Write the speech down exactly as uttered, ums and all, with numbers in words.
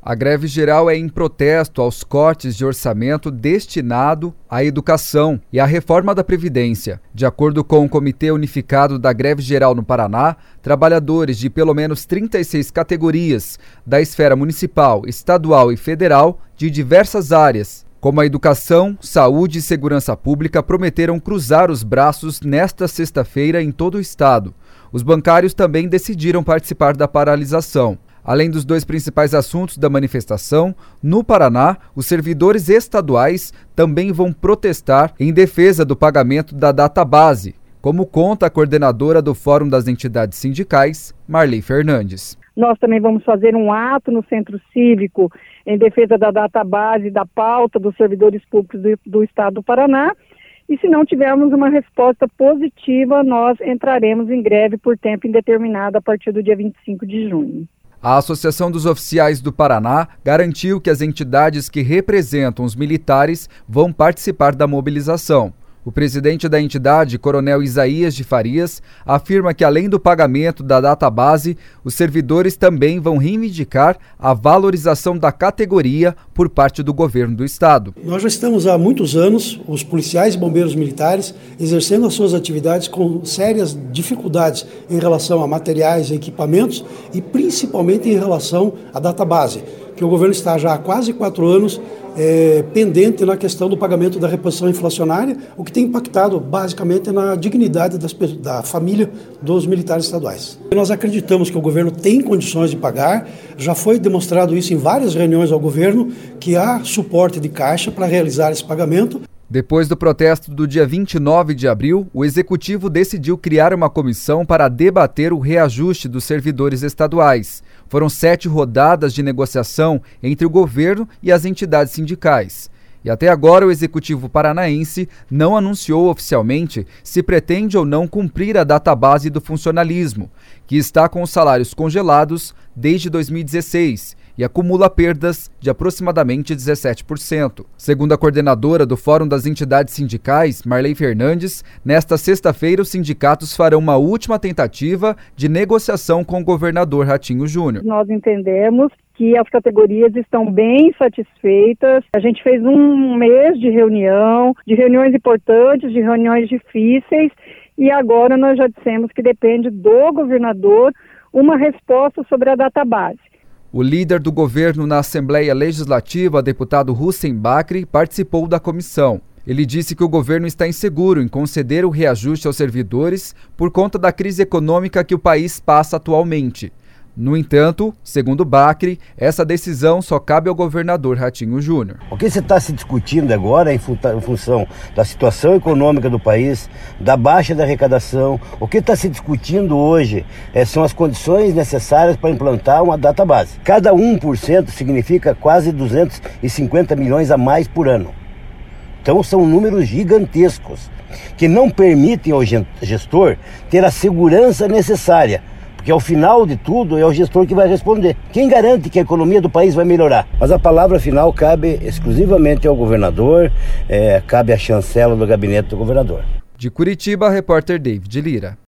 A greve geral é em protesto aos cortes de orçamento destinado à educação e à reforma da Previdência. De acordo com o Comitê Unificado da Greve Geral no Paraná, trabalhadores de pelo menos trinta e seis categorias da esfera municipal, estadual e federal de diversas áreas, como a educação, saúde e segurança pública, prometeram cruzar os braços nesta sexta-feira em todo o estado. Os bancários também decidiram participar da paralisação. Além dos dois principais assuntos da manifestação, no Paraná, os servidores estaduais também vão protestar em defesa do pagamento da database, como conta a coordenadora do Fórum das Entidades Sindicais, Marley Fernandes. Nós também vamos fazer um ato no Centro Cívico em defesa da database, da pauta dos servidores públicos do, do Estado do Paraná. E se não tivermos uma resposta positiva, nós entraremos em greve por tempo indeterminado a partir do dia vinte e cinco de junho. A Associação dos Oficiais do Paraná garantiu que as entidades que representam os militares vão participar da mobilização. O presidente da entidade, Coronel Isaías de Farias, afirma que além do pagamento da database, os servidores também vão reivindicar a valorização da categoria por parte do governo do estado. Nós já estamos há muitos anos, os policiais e bombeiros militares, exercendo as suas atividades com sérias dificuldades em relação a materiais e equipamentos e principalmente em relação à database, que o governo está já há quase quatro anos é, pendente na questão do pagamento da reposição inflacionária, o que tem impactado basicamente na dignidade das, da família dos militares estaduais. Nós acreditamos que o governo tem condições de pagar, já foi demonstrado isso em várias reuniões ao governo, que há suporte de caixa para realizar esse pagamento. Depois do protesto do dia vinte e nove de abril, o Executivo decidiu criar uma comissão para debater o reajuste dos servidores estaduais. Foram sete rodadas de negociação entre o governo e as entidades sindicais. E até agora o Executivo paranaense não anunciou oficialmente se pretende ou não cumprir a database do funcionalismo, que está com os salários congelados desde dois mil e dezesseis e acumula perdas de aproximadamente dezessete por cento. Segundo a coordenadora do Fórum das Entidades Sindicais, Marley Fernandes, nesta sexta-feira os sindicatos farão uma última tentativa de negociação com o governador Ratinho Júnior. Nós entendemos que as categorias estão bem satisfeitas. A gente fez um mês de reunião, de reuniões importantes, de reuniões difíceis, e agora nós já dissemos que depende do governador uma resposta sobre a database. O líder do governo na Assembleia Legislativa, deputado Hussein Bakri, participou da comissão. Ele disse que o governo está inseguro em conceder o reajuste aos servidores por conta da crise econômica que o país passa atualmente. No entanto, segundo Bakri, essa decisão só cabe ao governador Ratinho Júnior. O que você está se discutindo agora em função da situação econômica do país, da baixa da arrecadação, o que está se discutindo hoje é, são as condições necessárias para implantar uma database. Cada um por cento significa quase duzentos e cinquenta milhões a mais por ano. Então são números gigantescos que não permitem ao gestor ter a segurança necessária. Porque ao final de tudo é o gestor que vai responder. Quem garante que a economia do país vai melhorar? Mas a palavra final cabe exclusivamente ao governador, é, cabe à chancela do gabinete do governador. De Curitiba, repórter David Lira.